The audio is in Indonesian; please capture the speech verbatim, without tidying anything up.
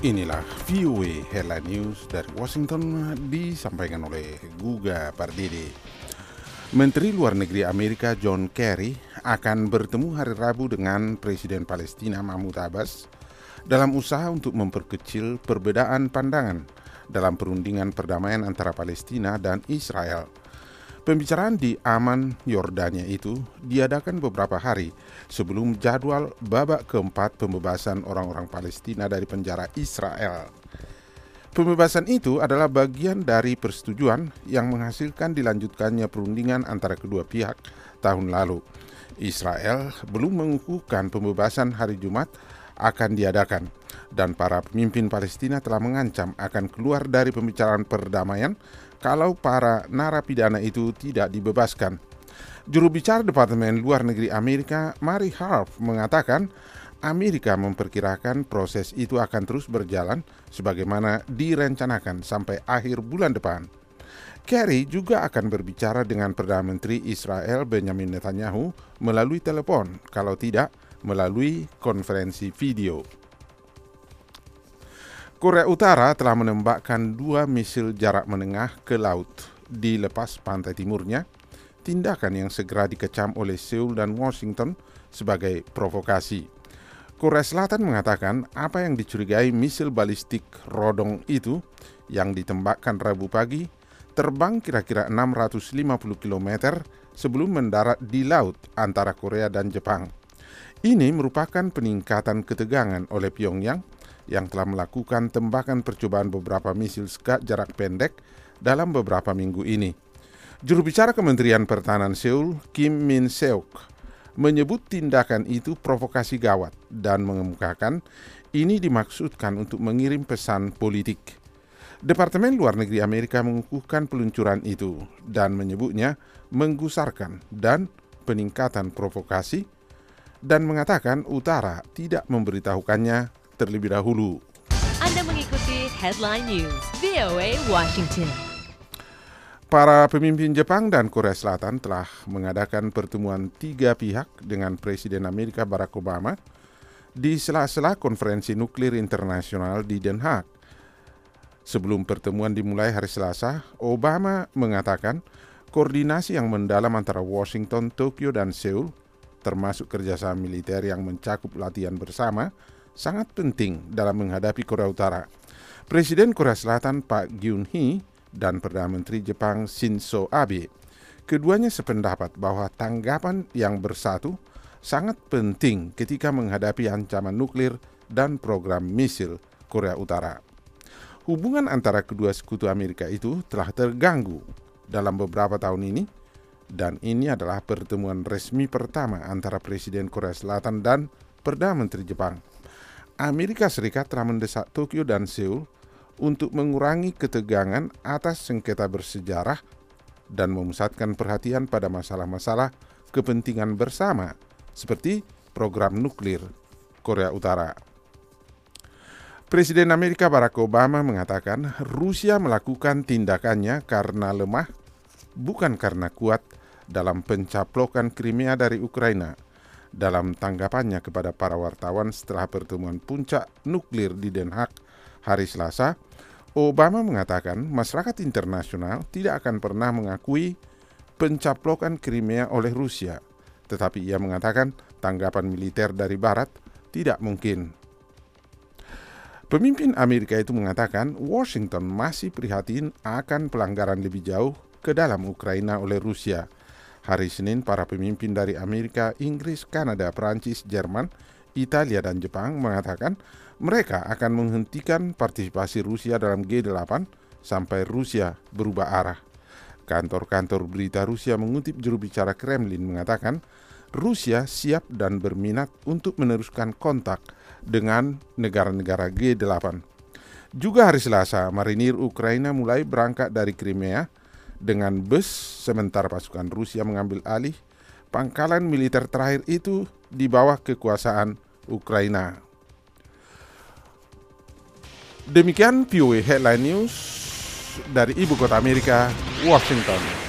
Inilah V O A Headline News dari Washington disampaikan oleh Guga Pardede. Menteri Luar Negeri Amerika John Kerry akan bertemu hari Rabu dengan Presiden Palestina Mahmud Abbas dalam usaha untuk memperkecil perbedaan pandangan dalam perundingan perdamaian antara Palestina dan Israel. Pembicaraan di Amman, Yordania itu diadakan beberapa hari sebelum jadwal babak keempat pembebasan orang-orang Palestina dari penjara Israel. Pembebasan itu adalah bagian dari persetujuan yang menghasilkan dilanjutkannya perundingan antara kedua pihak tahun lalu. Israel belum mengukuhkan pembebasan hari Jumat akan diadakan, dan para pemimpin Palestina telah mengancam akan keluar dari pembicaraan perdamaian kalau para narapidana itu tidak dibebaskan. Juru bicara Departemen Luar Negeri Amerika, Mary Harf, mengatakan Amerika memperkirakan proses itu akan terus berjalan sebagaimana direncanakan sampai akhir bulan depan. Kerry juga akan berbicara dengan Perdana Menteri Israel Benjamin Netanyahu melalui telepon, kalau tidak melalui konferensi video. Korea Utara telah menembakkan dua misil jarak menengah ke laut di lepas pantai timurnya, tindakan yang segera dikecam oleh Seoul dan Washington sebagai provokasi. Korea Selatan mengatakan apa yang dicurigai misil balistik Rodong itu yang ditembakkan Rabu pagi terbang kira-kira enam ratus lima puluh kilometer sebelum mendarat di laut antara Korea dan Jepang. Ini merupakan peningkatan ketegangan oleh Pyongyang yang telah melakukan tembakan percobaan beberapa misil Scud jarak pendek dalam beberapa minggu ini. Juru bicara Kementerian Pertahanan Seoul, Kim Min-seok, menyebut tindakan itu provokasi gawat dan mengemukakan ini dimaksudkan untuk mengirim pesan politik. Departemen Luar Negeri Amerika mengukuhkan peluncuran itu dan menyebutnya menggusarkan dan peningkatan provokasi, dan mengatakan Utara tidak memberitahukannya terlebih dahulu. Anda mengikuti Headline News V O A Washington. Para pemimpin Jepang dan Korea Selatan telah mengadakan pertemuan tiga pihak dengan Presiden Amerika Barack Obama di sela-sela konferensi nuklir internasional di Den Haag. Sebelum pertemuan dimulai hari Selasa, Obama mengatakan koordinasi yang mendalam antara Washington, Tokyo, dan Seoul, termasuk kerjasama militer yang mencakup latihan bersama, sangat penting dalam menghadapi Korea Utara. Presiden Korea Selatan Pak Geun-hye dan Perdana Menteri Jepang Shinzo Abe, keduanya sependapat bahwa tanggapan yang bersatu sangat penting ketika menghadapi ancaman nuklir dan program misil Korea Utara. Hubungan antara kedua sekutu Amerika itu telah terganggu dalam beberapa tahun ini, dan ini adalah pertemuan resmi pertama antara Presiden Korea Selatan dan Perdana Menteri Jepang. Amerika Serikat telah mendesak Tokyo dan Seoul untuk mengurangi ketegangan atas sengketa bersejarah dan memusatkan perhatian pada masalah-masalah kepentingan bersama seperti program nuklir Korea Utara. Presiden Amerika Barack Obama mengatakan Rusia melakukan tindakannya karena lemah, bukan karena kuat dalam pencaplokan Crimea dari Ukraina. Dalam tanggapannya kepada para wartawan setelah pertemuan puncak nuklir di Den Haag hari Selasa, Obama mengatakan masyarakat internasional tidak akan pernah mengakui pencaplokan Crimea oleh Rusia, tetapi ia mengatakan tanggapan militer dari Barat tidak mungkin. Pemimpin Amerika itu mengatakan Washington masih prihatin akan pelanggaran lebih jauh ke dalam Ukraina oleh Rusia. Hari Senin, para pemimpin dari Amerika, Inggris, Kanada, Perancis, Jerman, Italia, dan Jepang mengatakan mereka akan menghentikan partisipasi Rusia dalam G delapan sampai Rusia berubah arah. Kantor-kantor berita Rusia mengutip juru bicara Kremlin mengatakan Rusia siap dan berminat untuk meneruskan kontak dengan negara-negara G delapan. Juga hari Selasa, marinir Ukraina mulai berangkat dari Crimea dengan bus, sementara pasukan Rusia mengambil alih pangkalan militer terakhir itu di bawah kekuasaan Ukraina. Demikian V O A Headline News dari Ibu Kota Amerika, Washington.